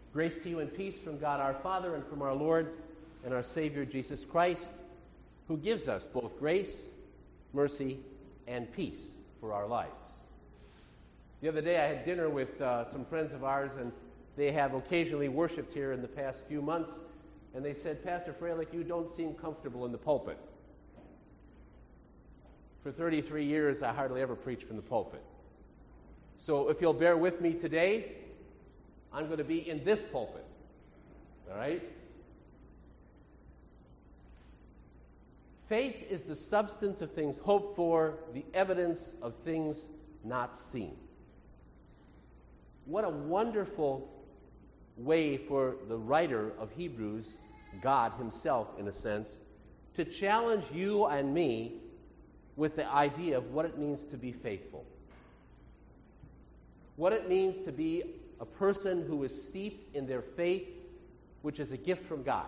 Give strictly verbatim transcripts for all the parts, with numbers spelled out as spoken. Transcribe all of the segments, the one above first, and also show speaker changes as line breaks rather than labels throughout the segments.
Grace to you and peace from God our Father and from our Lord and our Savior Jesus Christ, who gives us both grace, mercy, and peace for our lives. The other day I had dinner with uh, some friends of ours, and they have occasionally worshiped here in the past few months, and they said, Pastor Freilich, you don't seem comfortable in the pulpit. For thirty-three years, I hardly ever preach from the pulpit. So if you'll bear with me today, I'm going to be in this pulpit. All right? Faith is the substance of things hoped for, the evidence of things not seen. What a wonderful way for the writer of Hebrews, God himself in a sense, to challenge you and me with the idea of what it means to be faithful. What it means to be a person who is steeped in their faith, which is a gift from God.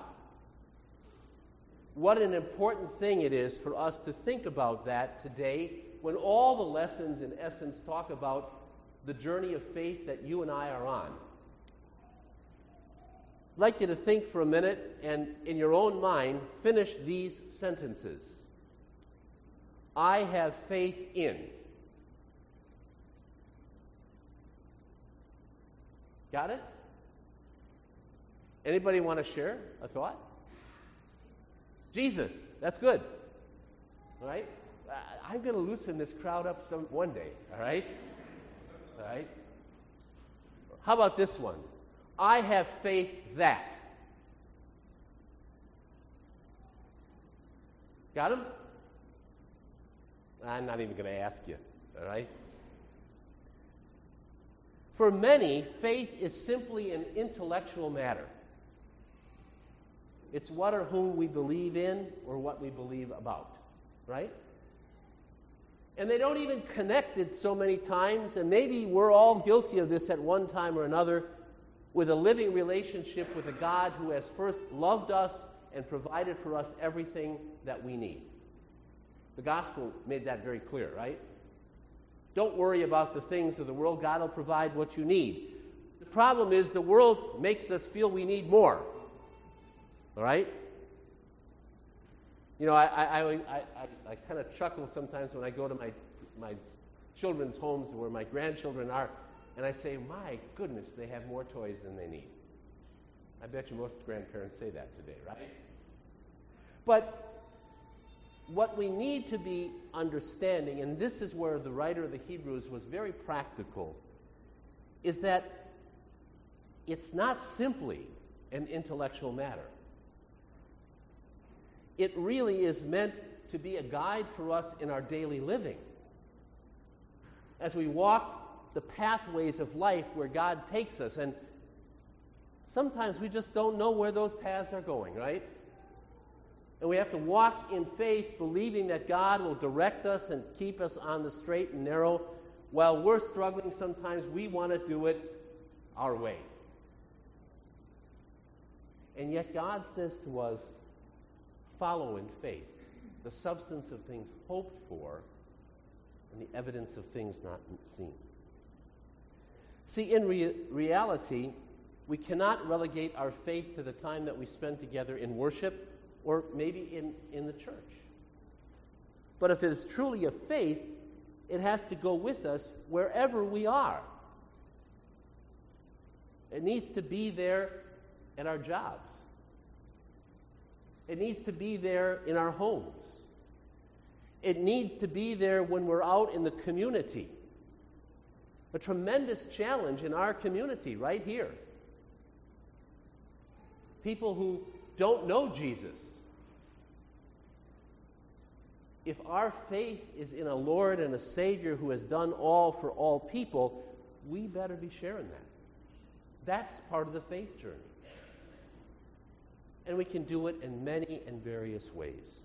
What an important thing it is for us to think about that today, when all the lessons, in essence, talk about the journey of faith that you and I are on. I'd like you to think for a minute and, in your own mind, finish these sentences. I have faith in. Got it? Anybody want to share a thought? Jesus. That's good. All right? I'm going to loosen this crowd up some one day. All right? All right? How about this one? I have faith that. Got him? I'm not even going to ask you. All right? For many, faith is simply an intellectual matter. It's what or whom we believe in or what we believe about, right? And they don't even connect it so many times, and maybe we're all guilty of this at one time or another, with a living relationship with a God who has first loved us and provided for us everything that we need. The gospel made that very clear, right? Don't worry about the things of the world. God will provide what you need. The problem is the world makes us feel we need more. All right? You know, I I, I, I, I kind of chuckle sometimes when I go to my, my children's homes where my grandchildren are, and I say, my goodness, they have more toys than they need. I bet you most grandparents say that today, right? But what we need to be understanding, and this is where the writer of the Hebrews was very practical, is that it's not simply an intellectual matter. It really is meant to be a guide for us in our daily living. As we walk the pathways of life where God takes us, and sometimes we just don't know where those paths are going, right? And we have to walk in faith, believing that God will direct us and keep us on the straight and narrow. While we're struggling, sometimes we want to do it our way. And yet God says to us, follow in faith, the substance of things hoped for and the evidence of things not seen. See, in re- reality, we cannot relegate our faith to the time that we spend together in worship or maybe in, in the church. But if it is truly a faith, it has to go with us wherever we are. It needs to be there at our jobs. It needs to be there in our homes. It needs to be there when we're out in the community. A tremendous challenge in our community right here. People who don't know Jesus. If our faith is in a Lord and a Savior who has done all for all people, we better be sharing that. That's part of the faith journey. And we can do it in many and various ways.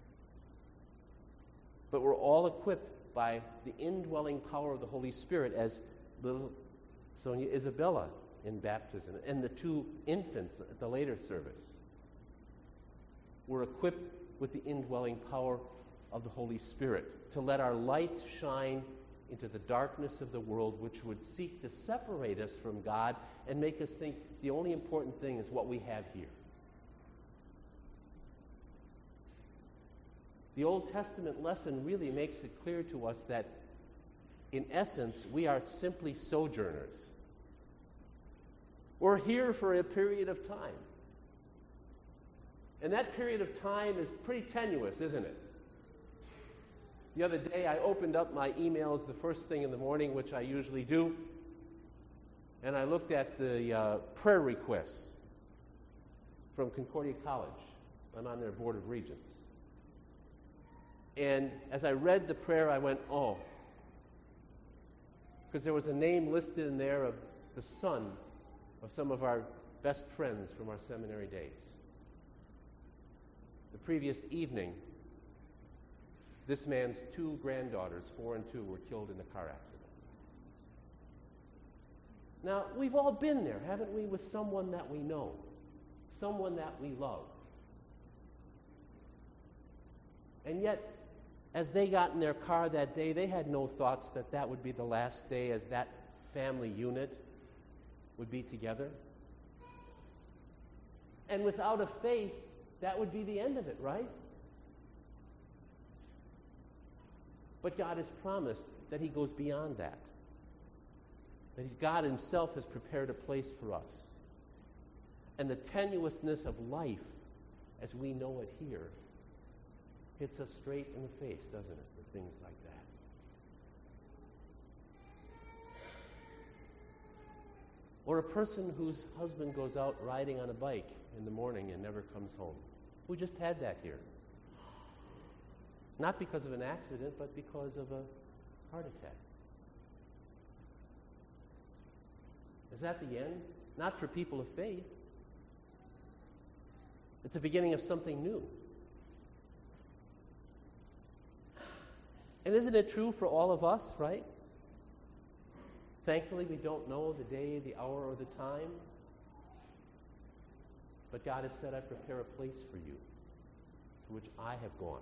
But we're all equipped by the indwelling power of the Holy Spirit, as little Sonia Isabella in baptism, and the two infants at the later service. We're equipped with the indwelling power of the Holy Spirit to let our lights shine into the darkness of the world, which would seek to separate us from God and make us think the only important thing is what we have here. The Old Testament lesson really makes it clear to us that, in essence, we are simply sojourners. We're here for a period of time. And that period of time is pretty tenuous, isn't it? The other day, I opened up my emails the first thing in the morning, which I usually do, and I looked at the uh, prayer requests from Concordia College. I'm on their Board of Regents. And as I read the prayer, I went, oh, because there was a name listed in there of the son of some of our best friends from our seminary days. The previous evening, this man's two granddaughters, four and two, were killed in a car accident. Now, we've all been there, haven't we, with someone that we know, someone that we love. And yet, as they got in their car that day, they had no thoughts that that would be the last day as that family unit would be together. And without a faith, that would be the end of it, right? But God has promised that He goes beyond that. That He's, God Himself has prepared a place for us. And the tenuousness of life, as we know it here, hits us straight in the face, doesn't it, with things like that. Or a person whose husband goes out riding on a bike in the morning and never comes home. We just had that here. Not because of an accident, but because of a heart attack. Is that the end? Not for people of faith. It's the beginning of something new. And isn't it true for all of us, right? Thankfully, we don't know the day, the hour, or the time. But God has said, I prepare a place for you, to which I have gone.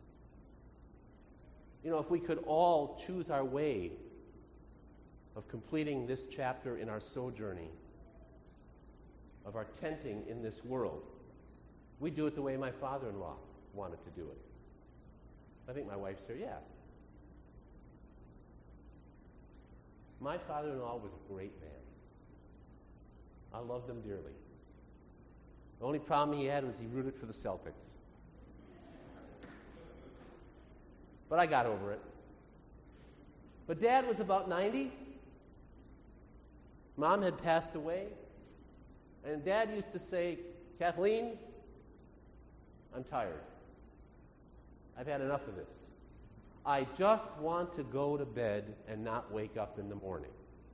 You know, if we could all choose our way of completing this chapter in our sojourning, of our tenting in this world, we'd do it the way my father-in-law wanted to do it. I think my wife said, yeah. My father-in-law was a great man. I loved him dearly. The only problem he had was he rooted for the Celtics. But I got over it. But Dad was about ninety. Mom had passed away. And Dad used to say, Kathleen, I'm tired. I've had enough of this. I just want to go to bed and not wake up in the morning.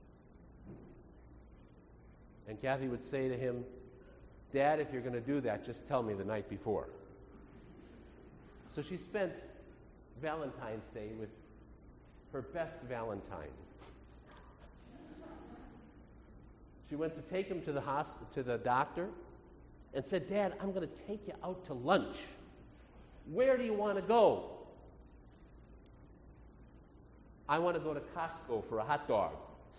And Kathy would say to him, Dad, if you're going to do that, just tell me the night before. So she spent Valentine's Day with her best Valentine. She went to take him to the hospital, to the doctor, and said, Dad, I'm going to take you out to lunch. Where do you want to go? I want to go to Costco for a hot dog.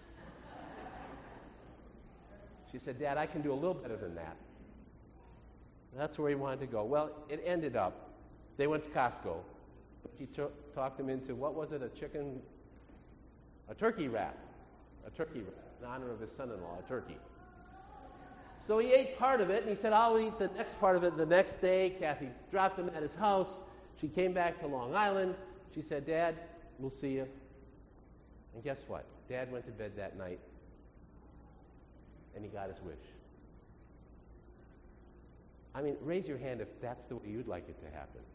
She said, Dad, I can do a little better than that. That's where he wanted to go. Well, it ended up, they went to Costco. He t- talked him into, what was it, a chicken, a turkey wrap. A turkey wrap, in honor of his son-in-law, a turkey. So he ate part of it, and he said, I'll eat the next part of it the next day. Kathy dropped him at his house. She came back to Long Island. She said, Dad, we'll see you. And guess what? Dad went to bed that night, and he got his wish. I mean, raise your hand if that's the way you'd like it to happen.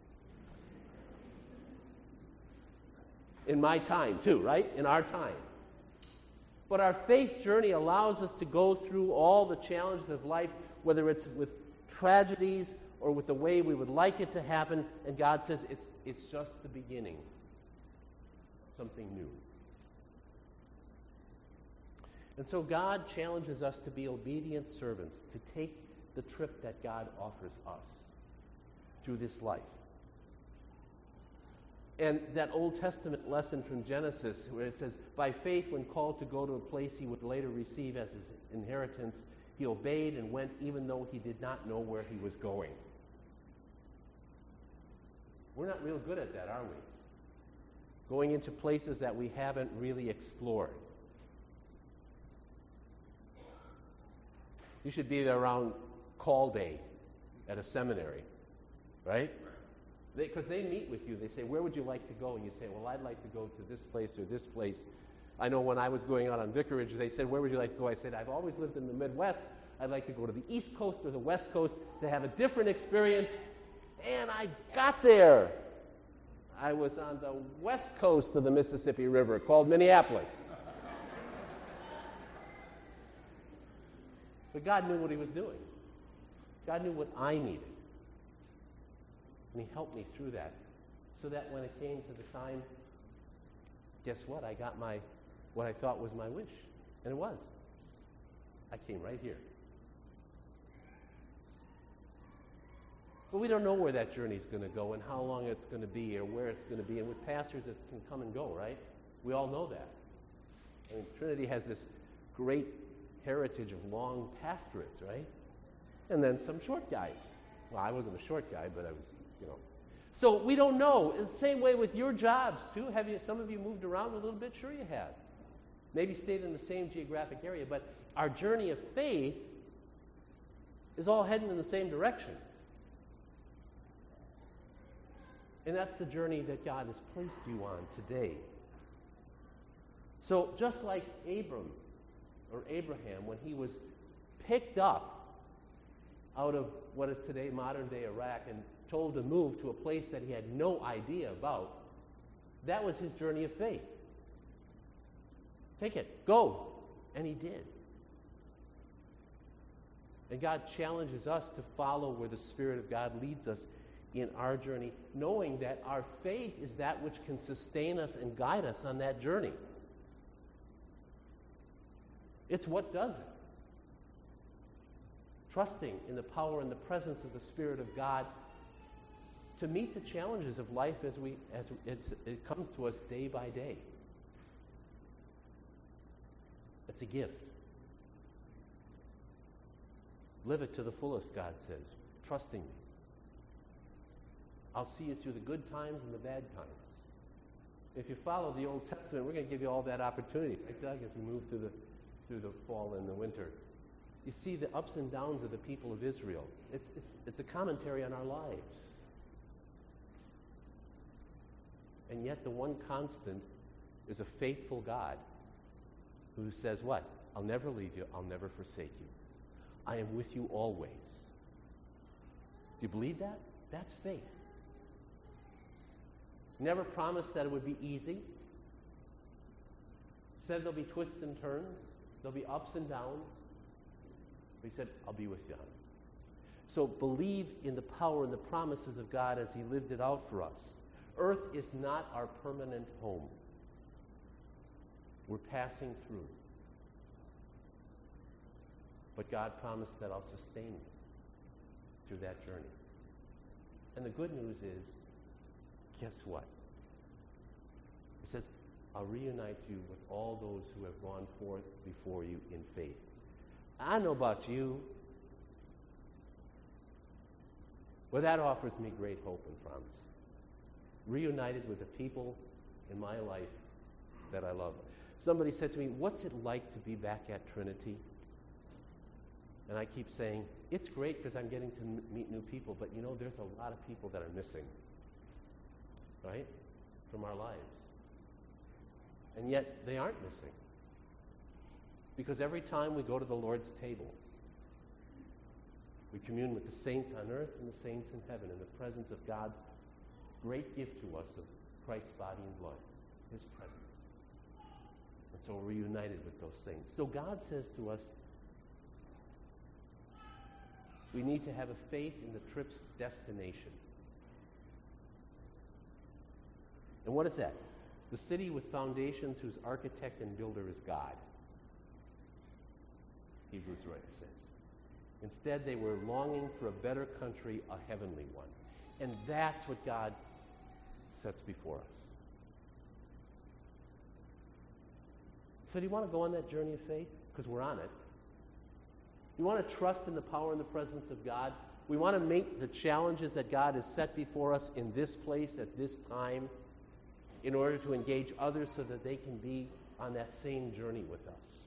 In my time, too, right? In our time. But our faith journey allows us to go through all the challenges of life, whether it's with tragedies or with the way we would like it to happen, and God says it's, it's just the beginning. Something new. And so God challenges us to be obedient servants, to take the trip that God offers us through this life. And that Old Testament lesson from Genesis, where it says, by faith, when called to go to a place he would later receive as his inheritance, he obeyed and went even though he did not know where he was going. We're not real good at that, are we? Going into places that we haven't really explored. You should be there around call day at a seminary, right? Because they, they meet with you. They say, where would you like to go? And you say, well, I'd like to go to this place or this place. I know when I was going out on vicarage, they said, where would you like to go? I said, I've always lived in the Midwest. I'd like to go to the East Coast or the West Coast to have a different experience. And I got there. I was on the west coast of the Mississippi River, called Minneapolis. But God knew what he was doing. God knew what I needed. And he helped me through that. So that when it came to the time, guess what? I got my, what I thought was my wish. And it was. I came right here. But we don't know where that journey is going to go and how long it's going to be or where it's going to be. And with pastors, it can come and go, right? We all know that. I mean, Trinity has this great heritage of long pastorates, right? And then some short guys. Well, I wasn't a short guy, but I was, you know. So we don't know. It's the same way with your jobs, too. Have you? Some of you moved around a little bit? Sure you have. Maybe stayed in the same geographic area. But our journey of faith is all heading in the same direction. And that's the journey that God has placed you on today. So just like Abram or Abraham, when he was picked up out of what is today modern-day Iraq and told to move to a place that he had no idea about, that was his journey of faith. Take it. Go. And he did. And God challenges us to follow where the Spirit of God leads us in our journey, knowing that our faith is that which can sustain us and guide us on that journey. It's what does it. Trusting in the power and the presence of the Spirit of God to meet the challenges of life as we as it's, it comes to us day by day. It's a gift. Live it to the fullest, God says, trusting me. I'll see you through the good times and the bad times. If you follow the Old Testament, we're going to give you all that opportunity, right, Doug, as we move through the through the fall and the winter. You see the ups and downs of the people of Israel. It's, it's, it's a commentary on our lives. And yet the one constant is a faithful God who says what? I'll never leave you. I'll never forsake you. I am with you always. Do you believe that? That's faith. Never promised that it would be easy. Said there'll be twists and turns. There'll be ups and downs. But he said, I'll be with you on it. So believe in the power and the promises of God as he lived it out for us. Earth is not our permanent home. We're passing through. But God promised that I'll sustain you through that journey. And the good news is, guess what? It says, I'll reunite you with all those who have gone forth before you in faith. I don't know about you, but that offers me great hope and promise. Reunited with the people in my life that I love. Somebody said to me, what's it like to be back at Trinity? And I keep saying, it's great because I'm getting to m- meet new people, but you know, there's a lot of people that are missing, right, from our lives. And yet, they aren't missing. Because every time we go to the Lord's table, we commune with the saints on earth and the saints in heaven in the presence of God's great gift to us of Christ's body and blood, his presence. And so we're reunited with those saints. So God says to us, we need to have a faith in the trip's destination. And what is that? The city with foundations whose architect and builder is God. Hebrews writer says. Instead, they were longing for a better country, a heavenly one. And that's what God sets before us. So do you want to go on that journey of faith? Because we're on it. You want to trust in the power and the presence of God? We want to make the challenges that God has set before us in this place at this time in order to engage others so that they can be on that same journey with us.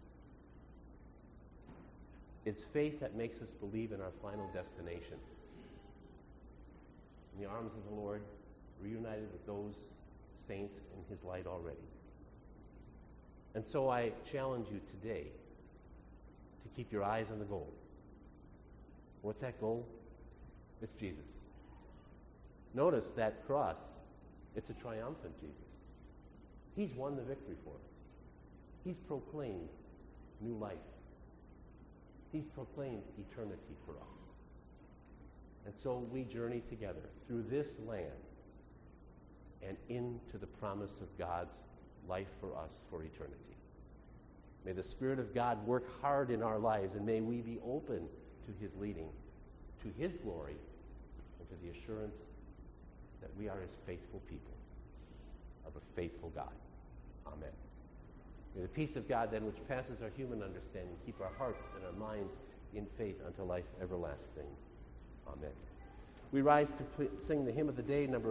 It's faith that makes us believe in our final destination. In the arms of the Lord, reunited with those saints in his light already. And so I challenge you today to keep your eyes on the goal. What's that goal? It's Jesus. Notice that cross, it's a triumphant Jesus. He's won the victory for us. He's proclaimed new life. He's proclaimed eternity for us. And so we journey together through this land and into the promise of God's life for us for eternity. May the Spirit of God work hard in our lives, and may we be open to his leading, to his glory, and to the assurance that we are his faithful people of a faithful God. Amen. May the peace of God, then, which passes our human understanding, keep our hearts and our minds in faith unto life everlasting. Amen. We rise to pl- sing the hymn of the day, number